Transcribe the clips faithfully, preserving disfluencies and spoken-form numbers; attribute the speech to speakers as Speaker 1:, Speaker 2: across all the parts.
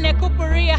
Speaker 1: Wane Kupuria.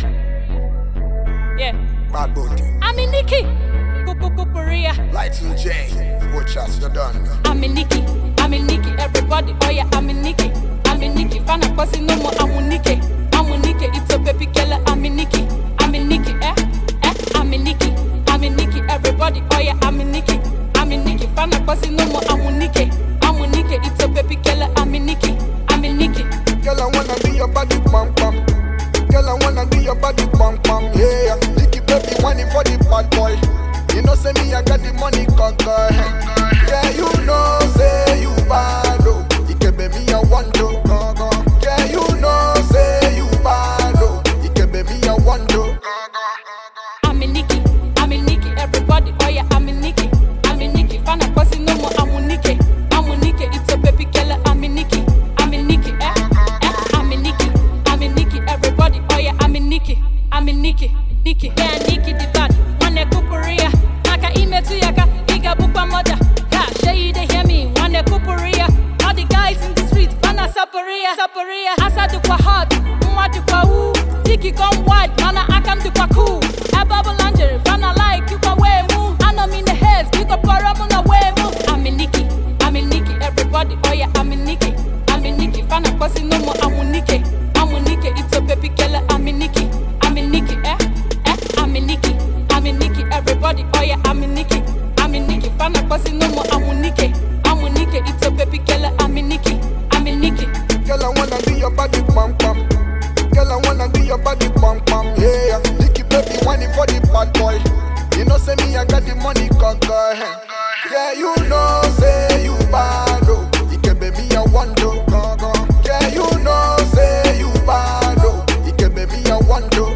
Speaker 1: Yeah.
Speaker 2: Bad booty.
Speaker 1: I'm in Nikki. Kupuria.
Speaker 2: Lights and J. Watch us, you're done.
Speaker 1: I'm in Nikki. I'm in Nikki. Everybody, oh yeah, I'm in Nikki. I'm in Nikki. Fana Pussy no more. I'm in Nikki. I'm in Nikki. It's a baby killer. I'm in Nikki. I'm in Nikki. Eh? Eh? I'm in Nikki. I'm in Nikki. Everybody, oh yeah, I'm in Nikki. I'm in Nikki. Fana Pussy no more. I'm in Nikki. I'm in Nikki. It's a baby killer. I'm in Nikki. I'm in Nikki.
Speaker 2: Girl, I wanna be your body pam pam. Girl, I wanna be your body pam pam. Yeah, Nikki baby, whining for the bad boy. You know, say me, I got the money conquer. Yeah, you know, say you bad, oh. You can be me, I want to go, go. Yeah, you know, say you bad, oh. You can be me, I want to.
Speaker 1: I'm in Nikki, I'm in Nikki, everybody, oh yeah, I'm in Nikki. I'm in Nikki, Fana Pussy no more, I'm in Nikki. I'm in Nikki, it's a baby killer, I'm in Nikki. I'm in Nikki, eh, eh, I'm in Nikki. I'm in Nikki, everybody, oh yeah, I'm in Nikki. I'm in Nikki, Nikki, yeah, Nikki the bad. Wane Kupuria, Naka ime tu yaka, Iga bukwa moja. Yeah, sure you they hear me, Wane Kupuria. All the guys in the street, Fana Saparia, Saparia. Asa du kwa hot, Mwa du kwa woo. Nikki come wide, Nana akam du kwa cool. A bubble langer, Fana like you kwa way move. I know me in the heads, you kwa paramu na way move. I'm in Nikki, I'm in Nikki, everybody, oh yeah, I'm in Nikki. I'm in Nikki, Fana Pussy no more, I'm in Nikki. I'm in Nikki, it's a baby killer, I'm in Nikki. I'm in Nikki, eh, eh, I'm in Nikki. I'm in Nikki, everybody, oh yeah, I'm in Nikki. I'm in Nikki, Fana Pussy no more, I'm in Nikki. I'm in Nikki, it's a baby killer, I'm in Nikki. I'm in Nikki.
Speaker 2: Girl, I wanna be your body pam pam. Girl, I wanna be your body pam pam. Yeah, Nikki baby, whining for the bad boy. You know, say me, I got the money conquer. Yeah, you know, say you bad, oh. You can be me, I want to go, go. Yeah, you know, say you bad, oh. You can be me, I want to.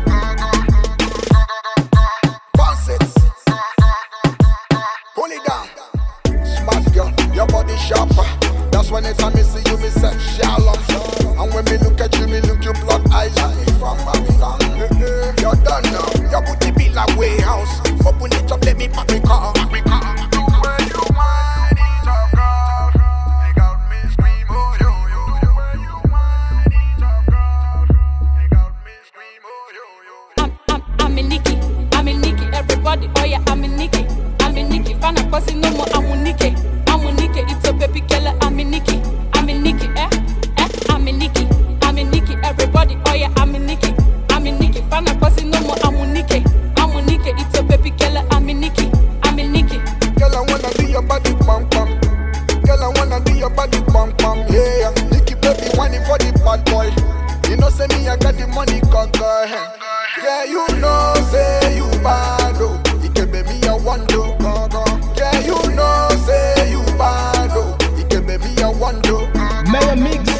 Speaker 2: Bounce it. Pull it down. Smart girl, your body sharper. That's when it's time me see you, me say shalom. And when me look at you, me look your blood eyes. From Babylon, you're done now. Your booty be like warehouse. Open it up, let me pop me car. When you wind it up, girl, you got me scream, oh yo yo. When you wind it up, girl, you got me scream, oh yo yo.
Speaker 1: I'm, I'm, I'm in Nikki. I'm in Nikki. Everybody, oh yeah, I'm in Nikki. I'm in Nikki. Fana Pussy no more, I'm in Nikki. I'm in Nikki. It's a baby killer, I'm in Nikki. I'm in Nikki, eh, eh, I'm in Nikki. I'm in Nikki. Everybody, oh yeah, I'm in Nikki. I'm in Nikki. Fana Pussy no more, I'm in Nikki. I'm in Nikki. It's a baby killer, I'm in Nikki. I'm in Nikki.
Speaker 2: Girl, I wanna be your body pam pam. Girl, I wanna be your body pam pam. Yeah, Nikki baby, whining for the bad boy. You know, say me, I got the money conquer. Yeah, you know, say you bad, oh. You can be me, I want to go, go. Yeah, you know, say you bad, oh. You can be me, I want to.
Speaker 3: Mayor Mix.